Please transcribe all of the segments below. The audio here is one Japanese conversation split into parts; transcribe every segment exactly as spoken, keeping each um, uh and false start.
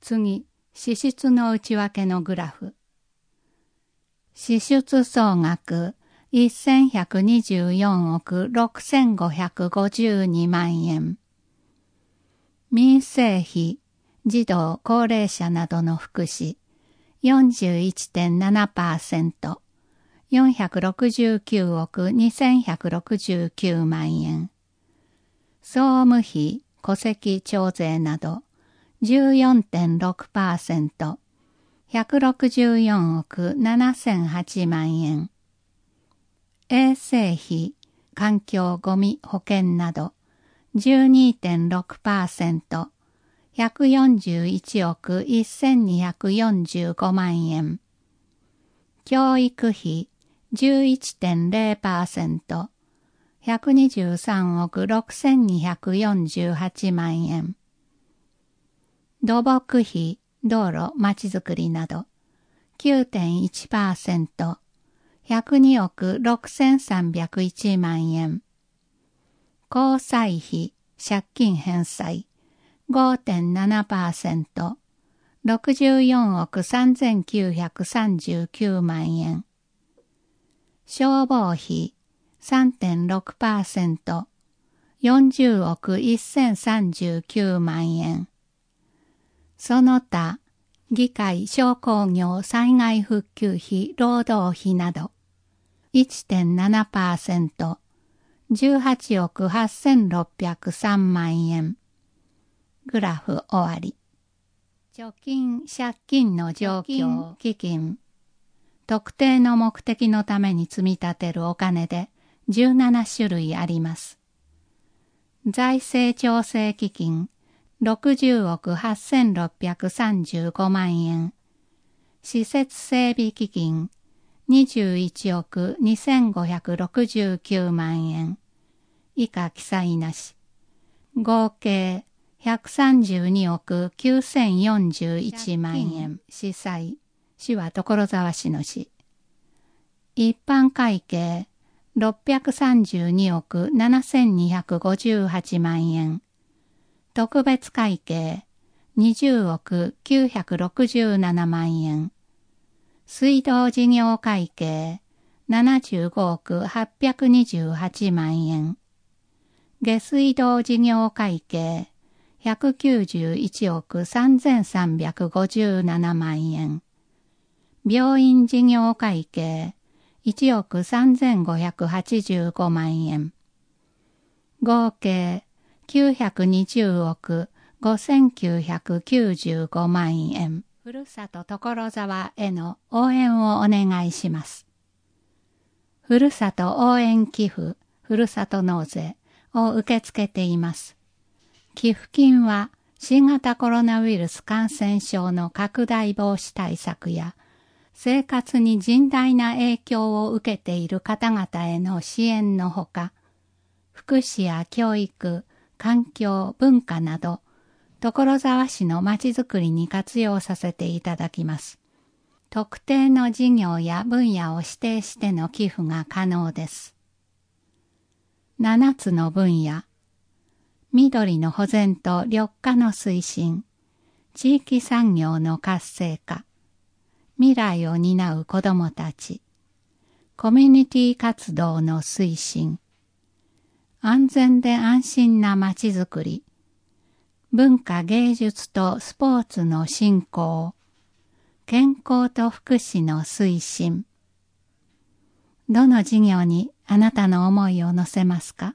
次、支出の内訳のグラフ。支出総額せんひゃくにじゅうよんおくろくせんごひゃくごじゅうにまんえん。民生費、児童・高齢者などの福祉 よんじゅういってんななパーセント、よんひゃくろくじゅうきゅうおくにせんひゃくろくじゅうきゅうまんえん。総務費、戸籍徴税など じゅうよんてんろくパーセント、ひゃくろくじゅうよんおくななせんはちまんえん。衛生費、環境ゴミ保険など じゅうにてんろくパーセント、ひゃくよんじゅういちおくせんにひゃくよんじゅうごまんえん。教育費 じゅういってんれいパーセント、ひゃくにじゅうさんおくろくせんにひゃくよんじゅうはちまんえん。土木費、道路、まちづくりなど きゅうてんいちパーセント、ひゃくにおくろくせんさんびゃくいちまんえん。交際費、借金返済 ごてんななパーセント、ろくじゅうよんおくさんぜんきゅうひゃくさんじゅうきゅうまんえん。消防費 さんてんろくパーセント、よんじゅうおくせんさんじゅうきゅうまんえん。その他、議会商工業災害復旧費労働費など いってんななパーセント、じゅうはちおくはっせんろっぴゃくさんまんえん。グラフ終わり。貯金・借金の状況、基金。特定の目的のために積み立てるお金でじゅうななしゅるいあります。財政調整基金ろくじゅうおくはっせんろっぴゃくさんじゅうごまんえん。施設整備基金にじゅういちおくにせんごひゃくろくじゅうきゅうまんえん。以下記載なし。合計ひゃくさんじゅうにおくきゅうせんよんじゅういちまんえん。司祭。市は所沢市の市。一般会計ろっぴゃくさんじゅうにおくななせんにひゃくごじゅうはちまんえん。特別会計にじゅうおくきゅうひゃくろくじゅうななまんえん。水道事業会計ななじゅうごおくはっぴゃくにじゅうはちまんえん。下水道事業会計ひゃくきゅうじゅういちおくさんぜんさんびゃくごじゅうななまんえん。病院事業会計いちおくさんぜんごひゃくはちじゅうごまんえん。合計きゅうひゃくにじゅうおくごせんきゅうひゃくきゅうじゅうごまんえん。ふるさと所沢への応援をお願いします。ふるさと応援寄付、ふるさと納税を受け付けています。寄付金は新型コロナウイルス感染症の拡大防止対策や生活に甚大な影響を受けている方々への支援のほか、福祉や教育、環境、文化など、所沢市のまちづくりに活用させていただきます。特定の事業や分野を指定しての寄付が可能です。ななつの分野。緑の保全と緑化の推進、地域産業の活性化、未来を担う子どもたち、コミュニティ活動の推進、安全で安心なまちづくり、文化芸術とスポーツの振興、健康と福祉の推進。どの事業にあなたの思いを乗せますか？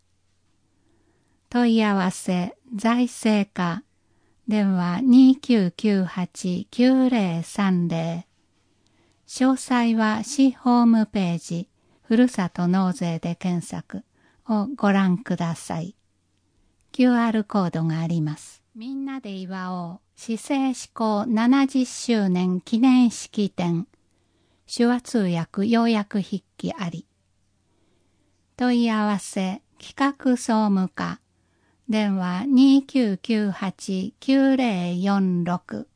問い合わせ、財政課、電話 にきゅうきゅうはちきゅうぜろさんぜろ。詳細は市ホームページ、ふるさと納税で検索をご覧ください。キューアール コードがあります。みんなで祝おう、市政施行ななじゅっしゅうねん記念式典。手話通訳要約筆記あり。問い合わせ、企画総務課。電話 にきゅうきゅうはちきゅうぜろよんろく。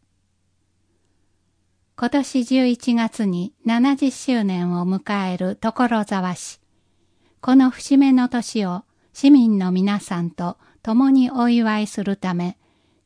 今年じゅういちがつにななじゅっしゅうねんを迎える所沢市。この節目の年を市民の皆さんと共にお祝いするため、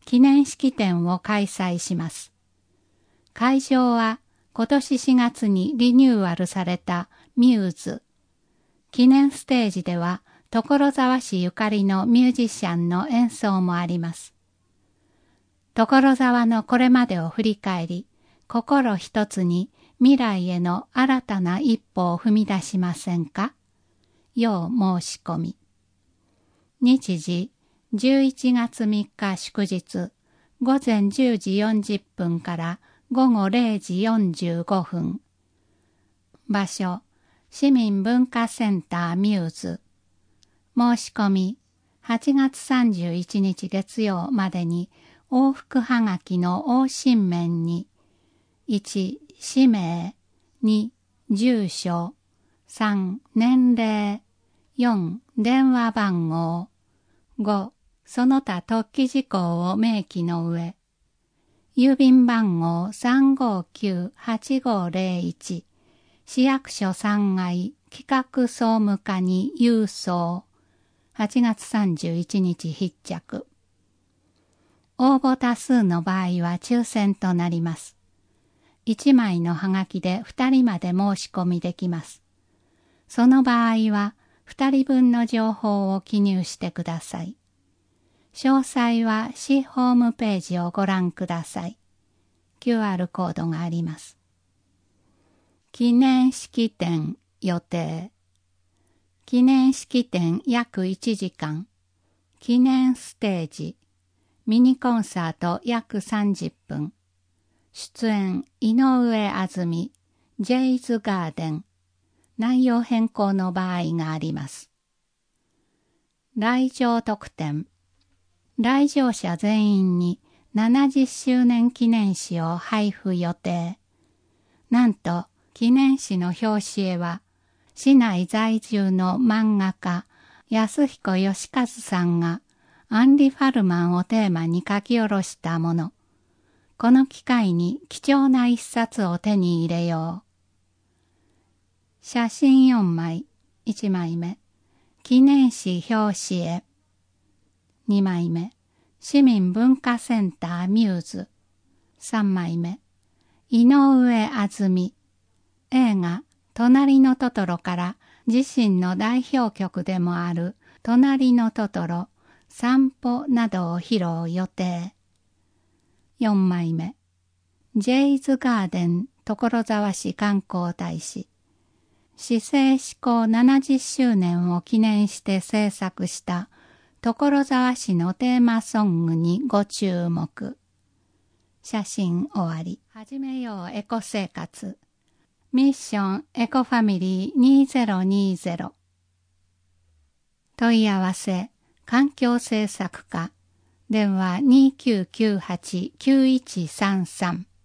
記念式典を開催します。会場は今年しがつにリニューアルされたミューズ。記念ステージでは所沢市ゆかりのミュージシャンの演奏もあります。所沢のこれまでを振り返り、心一つに未来への新たな一歩を踏み出しませんか？要申し込み。日時じゅういちがつみっか祝日、午前じゅうじよんじゅっぷんから午後れいじよんじゅうごふん。場所、市民文化センターミューズ。申し込み、はちがつさんじゅういちにち月曜までに往復はがきの往診面に、いち、氏名、に、住所、さん、年齢、よん、電話番号、ご、その他特記事項を明記の上、郵便番号 さんごきゅうはちごぜろいち、市役所さんがい企画総務課に郵送、はちがつさんじゅういちにち必着。応募多数の場合は抽選となります。いちまいのはがきでふたりまで申し込みできます。その場合はふたりぶんの情報を記入してください。詳細は市ホームページをご覧ください。キューアール コードがあります。記念式典予定。記念式典約いちじかん。記念ステージ。ミニコンサート約さんじゅっぷん。出演井上あずみ、ジェイズガーデン。内容変更の場合があります。来場特典。来場者全員にななじゅっしゅうねん記念誌を配布予定。なんと記念誌の表紙絵は市内在住の漫画家安彦義和さんがアンリ・ファルマンをテーマに書き下ろしたもの。この機会に貴重な一冊を手に入れよう。写真よんまい、いちまいめ。記念誌表紙絵。にまいめ。市民文化センターミューズ。さんまいめ。井上あずみ。映画隣のトトロから自身の代表曲でもある隣のトトロ、散歩などを披露予定。よんまいめ。ジェイズガーデン所沢市観光大使。市政施行ななじゅっしゅうねんを記念して制作した所沢市のテーマソングにご注目。写真終わり。始めようエコ生活。ミッションエコファミリーにせんにじゅう。問い合わせ、環境政策課。電話 にきゅうきゅうはちきゅういちさんさん。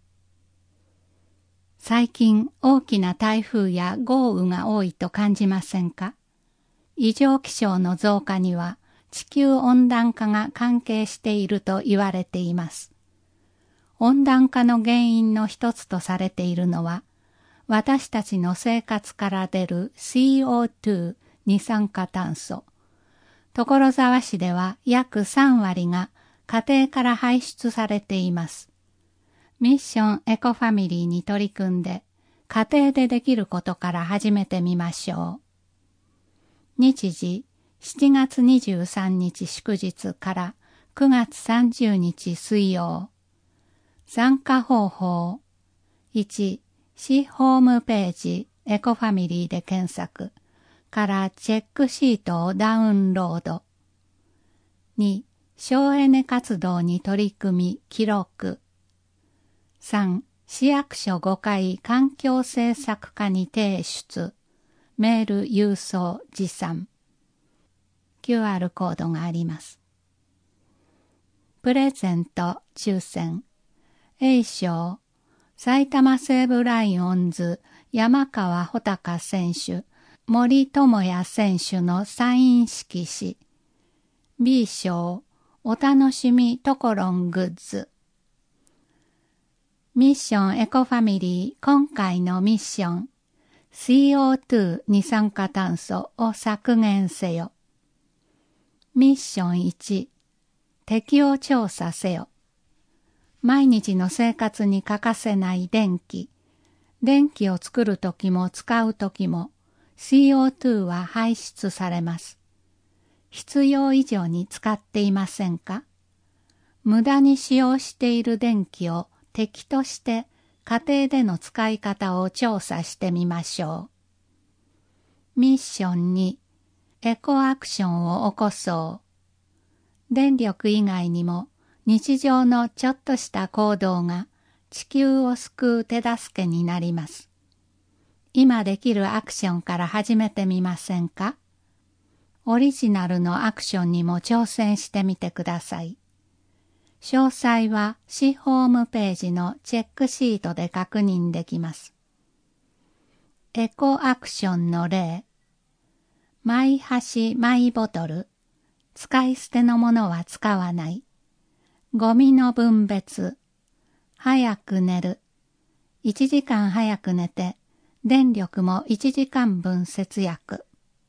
最近大きな台風や豪雨が多いと感じませんか？異常気象の増加には地球温暖化が関係していると言われています。温暖化の原因の一つとされているのは、私たちの生活から出る シーオーツー 二酸化炭素。所沢市では約さんわりが家庭から排出されています。ミッションエコファミリーに取り組んで、家庭でできることから始めてみましょう。日時、しちがつにじゅうさんにち祝日からくがつさんじゅうにち水曜。参加方法。いち、市ホームページエコファミリーで検索からチェックシートをダウンロード。に、省エネ活動に取り組み記録。さん、市役所ごかい環境政策課に提出。メール郵送持参。キューアール コードがあります。プレゼント抽選。A 賞、埼玉西武ライオンズ山川穂高選手、森友哉選手のサイン色紙。B 賞、お楽しみトコロングッズ。ミッションエコファミリー今回のミッション シーオーツー 二酸化炭素を削減せよ。ミッションいち適応調査せよ。 毎日の生活に欠かせない電気。電気を作るときも使うときも シーオーツー は排出されます。必要以上に使っていませんか？無駄に使用している電気を敵として家庭での使い方を調査してみましょう。ミッションに、エコアクションを起こそう。電力以外にも日常のちょっとした行動が地球を救う手助けになります。今できるアクションから始めてみませんか？オリジナルのアクションにも挑戦してみてください。詳細は市ホームページのチェックシートで確認できます。エコアクションの例。マイ箸マイボトル。使い捨てのものは使わない。ゴミの分別。早く寝る。いちじかん早く寝て、電力もいちじかんぶん節約。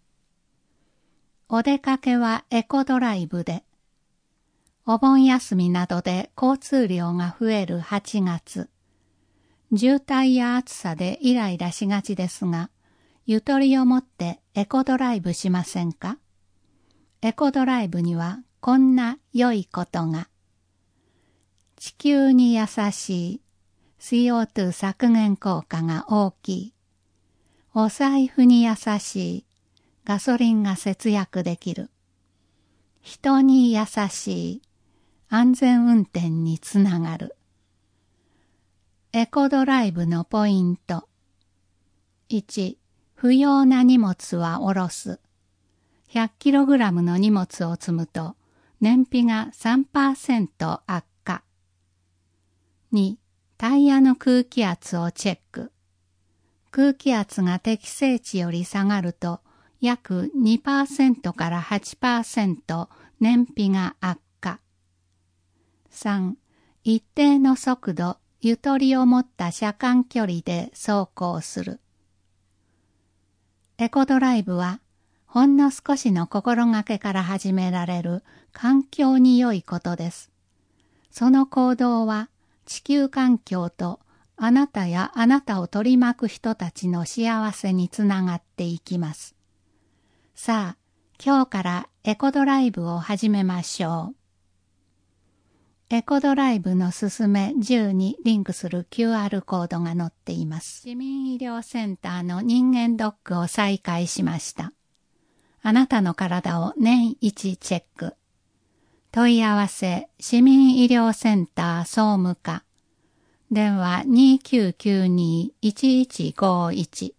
お出かけはエコドライブで。お盆休みなどで交通量が増えるはちがつ。渋滞や暑さでイライラしがちですが、ゆとりを持ってエコドライブしませんか？エコドライブにはこんな良いことが。地球に優しい シーオーツー 削減効果が大きい。お財布に優しいガソリンが節約できる。人に優しい安全運転につながる。エコドライブのポイント。いち、不要な荷物は下ろす。ひゃくキログラムの荷物を積むと燃費が さんパーセント 悪化。に、タイヤの空気圧をチェック。空気圧が適正値より下がると約 にパーセント から はちパーセント 燃費が悪化。さん、一定の速度、ゆとりを持った車間距離で走行する。エコドライブはほんの少しの心がけから始められる環境に良いことです。その行動は地球環境とあなたやあなたを取り巻く人たちの幸せにつながっていきます。さあ、今日からエコドライブを始めましょう。エコドライブのすすめじゅうにリンクする キューアール コードが載っています。市民医療センターの人間ドックを再開しました。あなたの体を年一チェック。問い合わせ市民医療センター総務課。電話 にきゅうきゅうに いちいちごいち。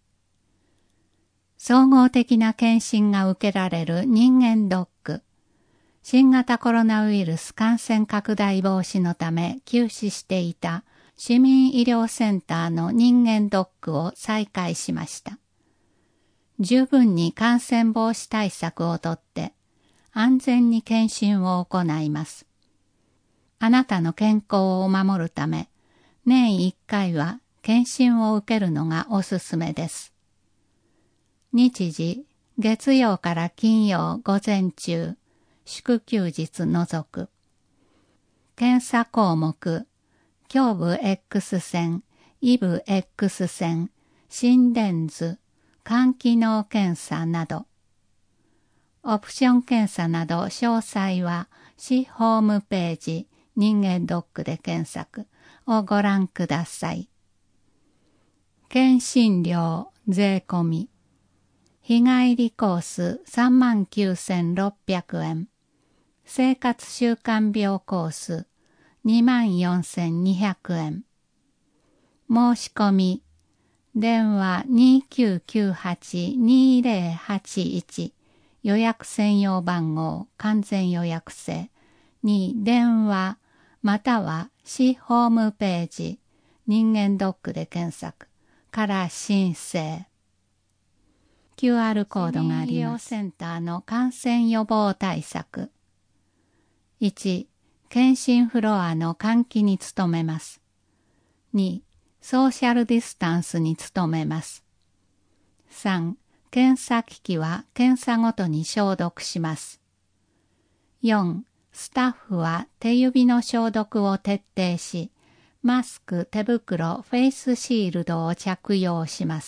総合的な検診が受けられる人間ドック。新型コロナウイルス感染拡大防止のため休止していた市民医療センターの人間ドックを再開しました。十分に感染防止対策をとって安全に検診を行います。あなたの健康を守るため、年いっかいは検診を受けるのがおすすめです。日時、月曜から金曜午前中、祝休日除く。検査項目、胸部 X 線、胃部 X 線、心電図、肝機能検査など。オプション検査など詳細は市ホームページ人間ドックで検索をご覧ください。検診料税込み。日帰りコース さんまんきゅうせんろっぴゃくえん。生活習慣病コース にまんよんせんにひゃくえん。申し込み。電話 にきゅうきゅうはち にぜろはちいち。予約専用番号完全予約制に電話または市ホームページ人間ドックで検索から申請。キューアール コードがあります。市民医療センターの感染予防対策。いち. 検診フロアの換気に努めます。に. ソーシャルディスタンスに努めます。さん. 検査機器は検査ごとに消毒します。よん. スタッフは手指の消毒を徹底し、マスク、手袋、フェイスシールドを着用します。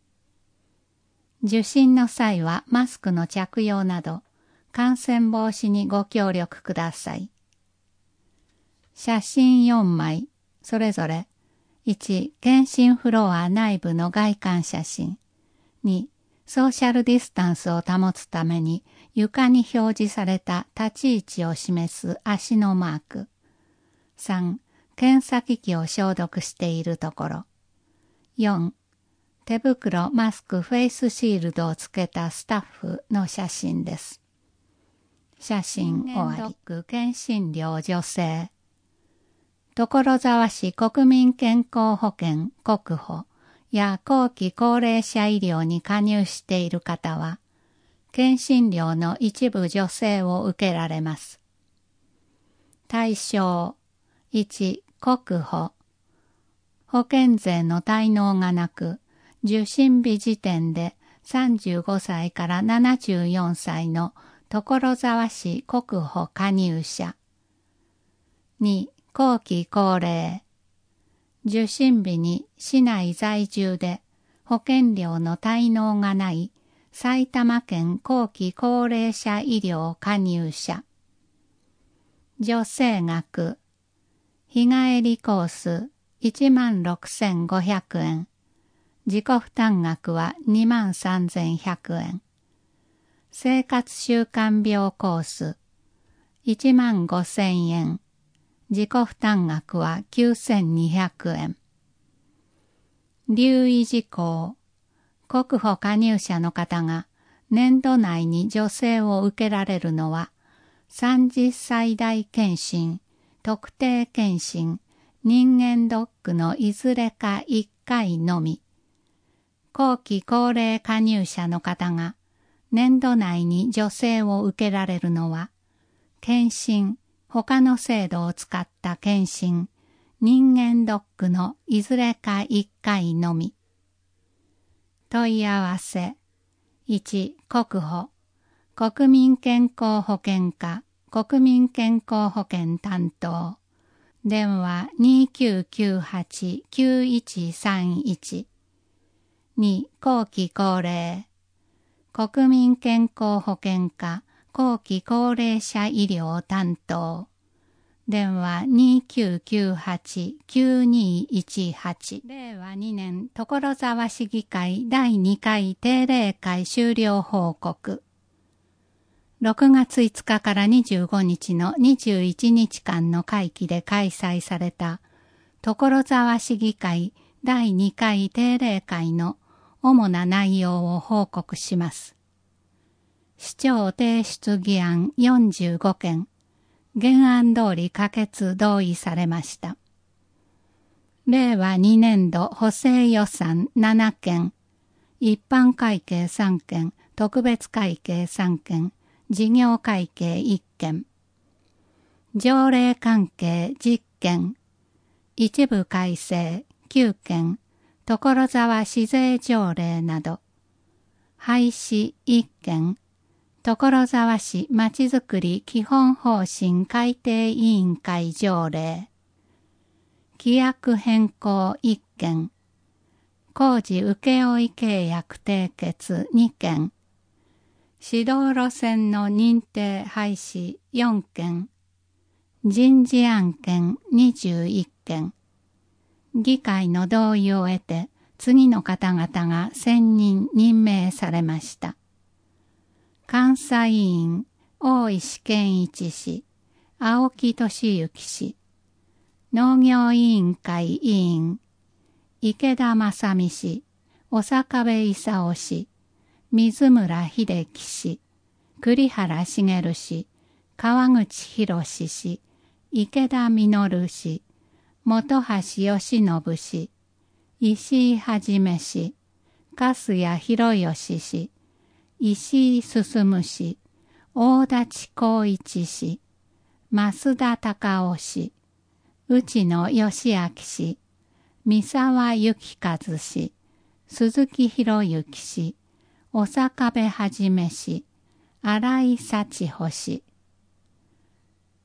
受診の際はマスクの着用など、感染防止にご協力ください。写真よんまい、それぞれ、いち、検診フロア内部の外観写真。に、ソーシャルディスタンスを保つために床に表示された立ち位置を示す足のマーク。さん、検査機器を消毒しているところ。よん、手袋、マスク、フェイスシールドをつけたスタッフの写真です。写真終わり。検診料助成。所沢市国民健康保険国保や後期高齢者医療に加入している方は、検診料の一部助成を受けられます。対象いち、国保。保険税の滞納がなく、受診日時点でさんじゅうごさいからななじゅうよんさいの所沢市国保加入者。に、後期高齢。受診日に市内在住で保険料の滞納がない埼玉県後期高齢者医療加入者。助成額。日帰りコースいちまんろくせんごひゃくえん。自己負担額はにまんさんぜんひゃくえん。生活習慣病コースいちまんごせんえん。自己負担額はきゅうせんにひゃくえん。留意事項。国保加入者の方が年度内に助成を受けられるのは、さんじゅっさい代検診、特定検診、人間ドックのいずれかいっかいのみ。後期高齢加入者の方が年度内に助成を受けられるのは、検診、他の制度を使った検診、人間ドックのいずれかいっかいのみ。問い合わせ。いち、国保。国民健康保険課、国民健康保険担当。電話 にきゅうきゅうはち きゅういちさんいち。に、後期高齢。国民健康保険課、後期高齢者医療担当。電話 にきゅうきゅうはち きゅうにいちはち。れいわにねん所沢市議会だいにかい定例会終了報告。ろくがついつかからにじゅうごにちのにじゅういちにちかんの会期で開催された所沢市議会だいにかい定例会の主な内容を報告します。市長提出議案よんじゅうごけん、原案通り可決同意されました。れいわにねんど補正予算ななけん、一般会計さんけん、特別会計さんけん、事業会計いっけん、条例関係じっけん、一部改正きゅうけん、所沢市税条例など、廃止いっけん、所沢市まちづくり基本方針改定委員会条例、規約変更いっけん、工事請負契約締結にけん、指導路線の認定廃止よんけん、人事案件にじゅういっけん、議会の同意を得て次の方々が選任任命されました。監査委員、大石健一氏、青木俊之氏、農業委員会委員、池田正美氏、小坂部勲氏、水村秀樹氏、栗原茂氏、川口博氏、池田実氏、本橋義信氏、石井はじめ氏、粕谷博義氏、石井進氏、大立光一氏、増田隆夫氏、内野義明氏、三沢幸和氏、鈴木博之氏、小坂部はじめ氏、新井幸穂氏。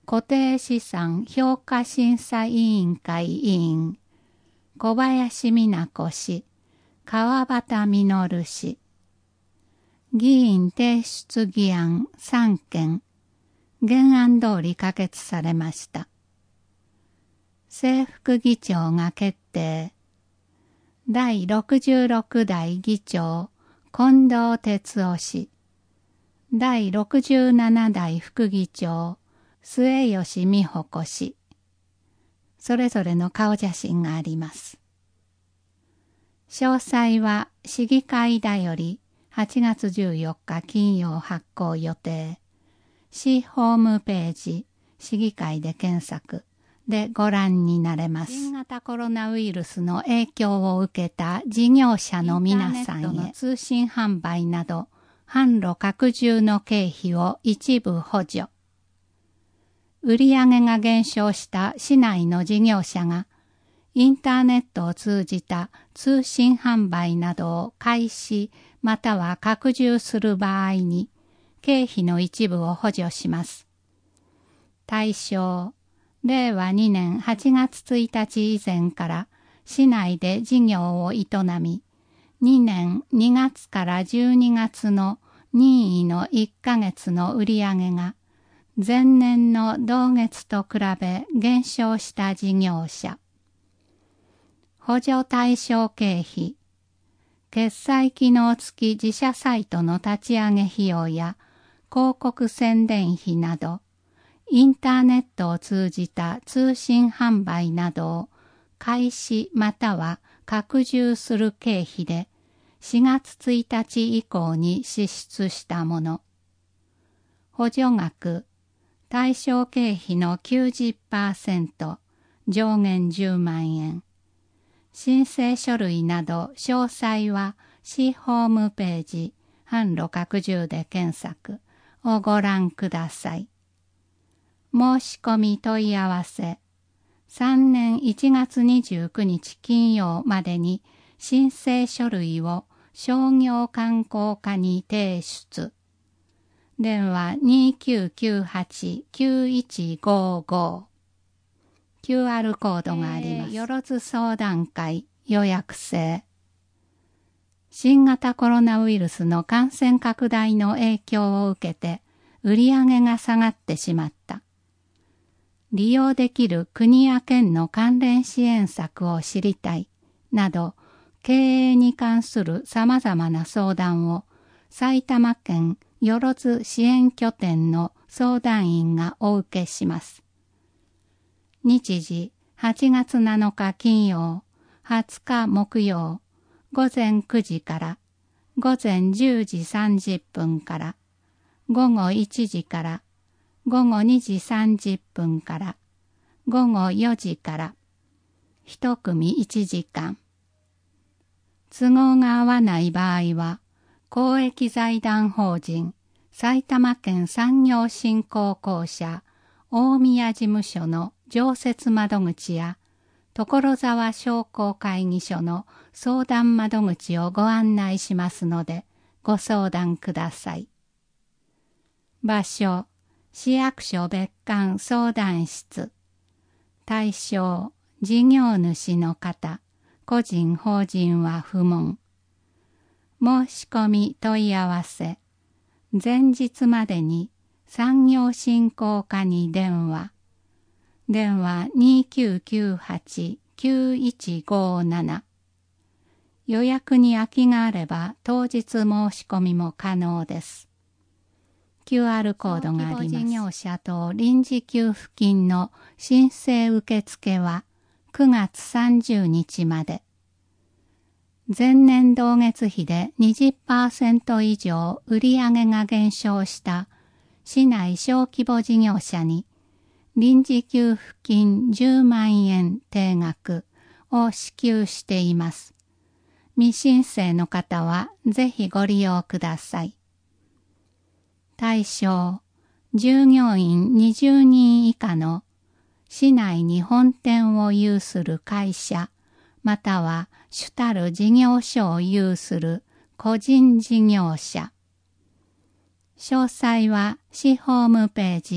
固定資産評価審査委員会委員、小林美奈子氏、川端実氏。議員提出議案さんけん、原案通り可決されました。正副議長が決定。だいろくじゅうろく代議長、近藤哲夫氏。だいろくじゅうなな代副議長、末吉美穂子氏。それぞれの顔写真があります。詳細は市議会だよりはちがつじゅうよっか金曜発行予定。市ホームページ、市議会で検索でご覧になれます。新型コロナウイルスの影響を受けた事業者の皆さんへ、インターネットの通信販売など、販路拡充の経費を一部補助。売上が減少した市内の事業者が、インターネットを通じた通信販売などを開始または拡充する場合に、経費の一部を補助します。対象、れいわにねんはちがつついたち以前から市内で事業を営み、にねんにがつからじゅうにがつの任意のいっかげつの売上が前年の同月と比べ減少した事業者。補助対象経費、決済機能付き自社サイトの立ち上げ費用や広告宣伝費など、インターネットを通じた通信販売などを開始または拡充する経費でしがつついたち以降に支出したもの。補助額、対象経費の きゅうじゅっパーセント、上限じゅうまんえん。申請書類など詳細は市ホームページ、販路拡充で検索をご覧ください。申し込み問い合わせ、さんねんいちがつにじゅうくにち金曜までに申請書類を商業観光課に提出。電話 にきゅうきゅうはちきゅういちごご。キューアール コードがあります。よろず相談会予約制。新型コロナウイルスの感染拡大の影響を受けて売上が下がってしまった。利用できる国や県の関連支援策を知りたいなど経営に関する様々な相談を埼玉県よろず支援拠点の相談員がお受けします。日時はちがつなのか金曜、はつか木曜、ごぜんくじからごぜんじゅうじさんじゅっぷんから、ごごいちじから、ごごにじさんじゅっぷんから、ごごよじから、一組いちじかん。都合が合わない場合は、公益財団法人埼玉県産業振興公社大宮事務所の常設窓口や所沢商工会議所の相談窓口をご案内しますのでご相談ください。場所、市役所別館相談室。対象、事業主の方、個人法人は不問。申し込み問い合わせ。前日までに産業振興課に電話。電話 にきゅうきゅうはちきゅういちごなな。予約に空きがあれば当日申し込みも可能です。キューアール コードがあります。事業者等臨時給付金の申請受付はくがつさんじゅうにちまで。前年同月比で にじゅっパーセント 以上売上が減少した市内小規模事業者に臨時給付金じゅうまんえん定額を支給しています。未申請の方はぜひご利用ください。対象、従業員にじゅうにん以下の市内に本店を有する会社または主たる事業所を有する個人事業者。詳細は市ホームページ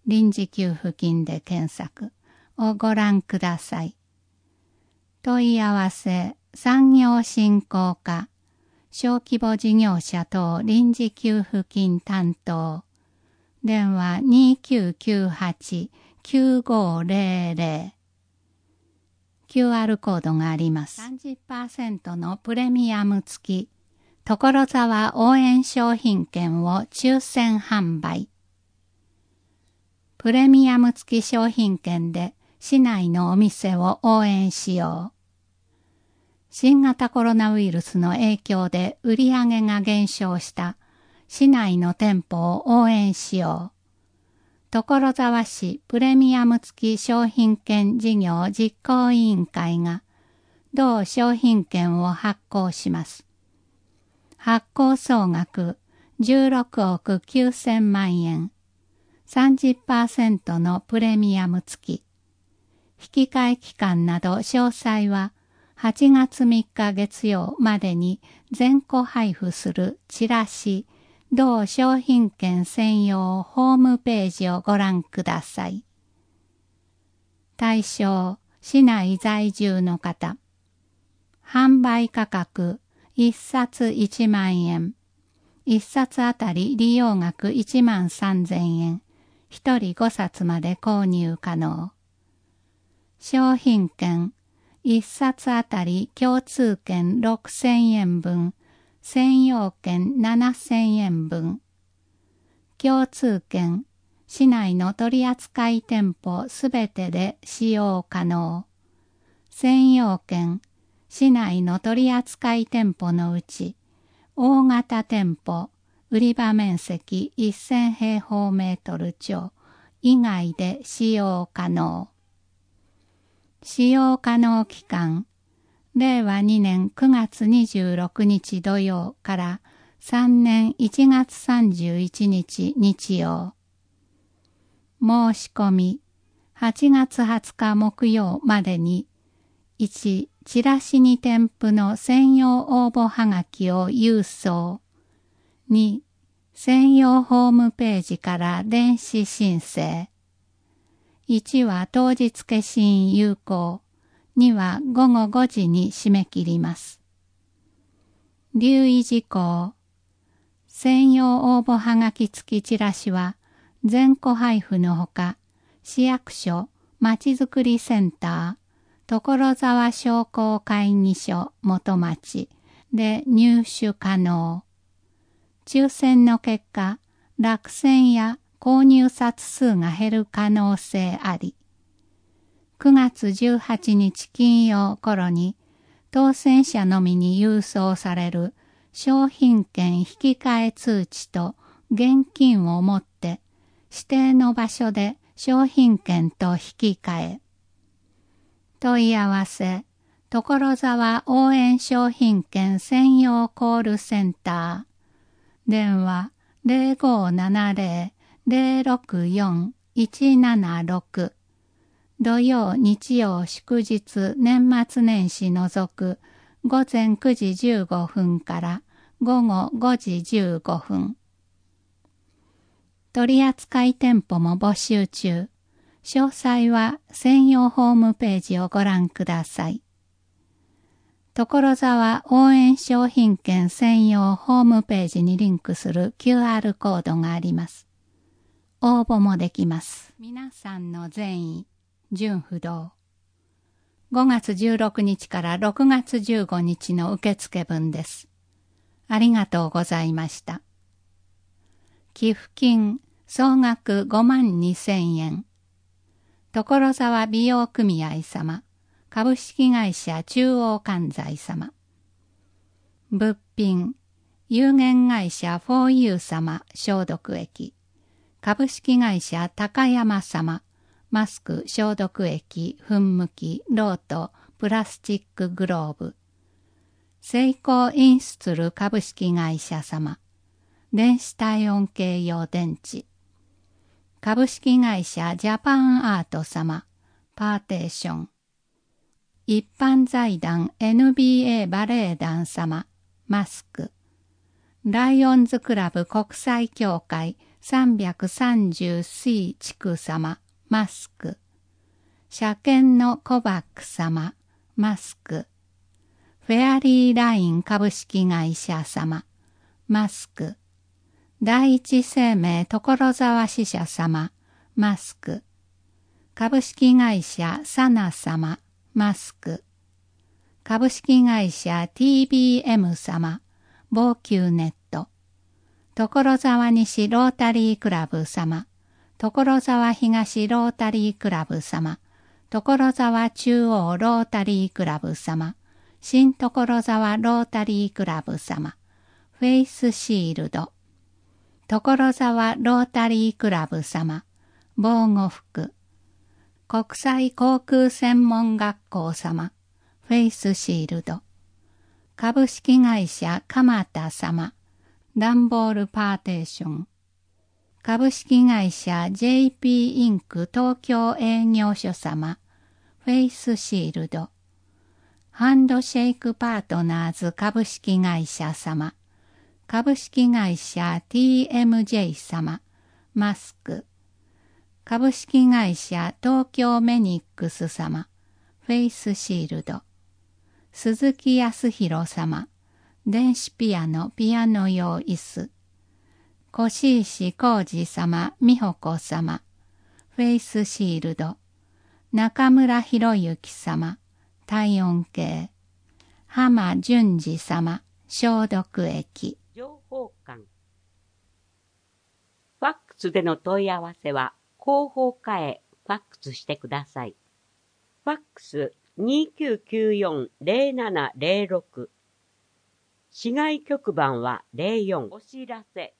臨時給付金で検索をご覧ください。問い合わせ、産業振興課、小規模事業者等臨時給付金担当、電話 にきゅうきゅうはち きゅうごぜろぜろ。キューアール コードがあります。さんじゅっパーセント のプレミアム付き、所沢応援商品券を抽選販売。プレミアム付き商品券で市内のお店を応援しよう。新型コロナウイルスの影響で売り上げが減少した市内の店舗を応援しよう。所沢市プレミアム付き商品券事業実行委員会が同商品券を発行します。発行総額じゅうろくおくきゅうせんまんえん、さんじゅっパーセント のプレミアム付き。引き換え期間など詳細ははちがつみっか月曜までに全個配布するチラシ、同商品券専用ホームページをご覧ください。対象、市内在住の方。販売価格、いっさついちまんえん。いっさつあたり利用額いちまんさんぜんえん。ひとりごさつまで購入可能。商品券、いっさつあたり共通券ろくせんえんぶん。専用券ななせんえんぶん。共通券、市内の取扱店舗すべてで使用可能。専用券、市内の取扱店舗のうち、大型店舗、売り場面積せんへいほうメートル超以外で使用可能。使用可能期間、れいわにねんくがつにじゅうろくにち土曜からさんねんいちがつさんじゅういちにち日曜。申し込み、はちがつはつか木曜までに、いち、チラシに添付の専用応募はがきを郵送。に、専用ホームページから電子申請。いちは当日消印有効。にはごごごじに締め切ります。留意事項。専用応募はがき付きチラシは全個配布のほか、市役所、まちづくりセンター、所沢商工会議所元町で入手可能。抽選の結果、落選や購入冊数が減る可能性あり。くがつじゅうはちにち金曜頃に当選者のみに郵送される商品券引き換え通知と現金を持って指定の場所で商品券と引き換え。問い合わせ、所沢応援商品券専用コールセンター。電話ぜろごななぜろ ぜろろくよん いちななろく。土曜、日曜、祝日、年末年始除くごぜんくじじゅうごふんからごごごじじゅうごふん。取扱店舗も募集中。詳細は専用ホームページをご覧ください。所沢応援商品券専用ホームページにリンクする キューアール コードがあります。応募もできます。皆さんの善意。純不動。ごがつじゅうろくにちからろくがつじゅうごにちの受付分です。ありがとうございました。寄付金総額ごまんにせんえん。所沢美容組合様、株式会社中央関西様。物品、有限会社 フォーユー 様消毒液。株式会社高山様。マスク、消毒液、噴霧、ロート、プラスチックグローブ。セイコーインスツール株式会社様。電子体温計用電池。株式会社ジャパンアート様。パーテーション。一般財団 エヌビーエー バレエ団様。マスク。ライオンズクラブ国際協会さんびゃくさんじゅうよん地区様、マスク。車検のコバック様、マスク。フェアリーライン株式会社様、マスク。第一生命所沢支社様、マスク。株式会社サナ様、マスク。株式会社 ティービーエム 様、防球ネット。所沢西ロータリークラブ様、所沢東ロータリークラブ様、所沢中央ロータリークラブ様、新所沢ロータリークラブ様、フェイスシールド、所沢ロータリークラブ様、防護服、国際航空専門学校様、フェイスシールド、株式会社蒲田様、段ボールパーテーション、株式会社 ジェイピー インク東京営業所様、フェイスシールド、ハンドシェイクパートナーズ株式会社様、株式会社 ティーエムジェイ 様、マスク、株式会社東京メニックス様、フェイスシールド、鈴木康弘様、電子ピアノピアノ用椅子、越石浩二様、美穂子様、フェイスシールド、中村博之様、体温計、浜淳二様、消毒液。 情報館。ファックスでの問い合わせは広報課へファックスしてください。ファックス にきゅうきゅうよん ゼロななゼロろく。市外局番はゼロよん。お知らせ。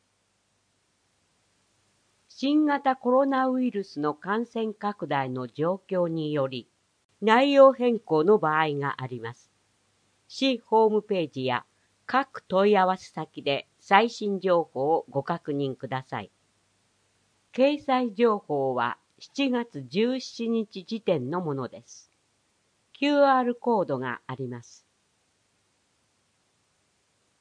新型コロナウイルスの感染拡大の状況により、内容変更の場合があります。市ホームページや各問い合わせ先で最新情報をご確認ください。掲載情報はしちがつじゅうしちにち時点のものです。キューアール コードがあります。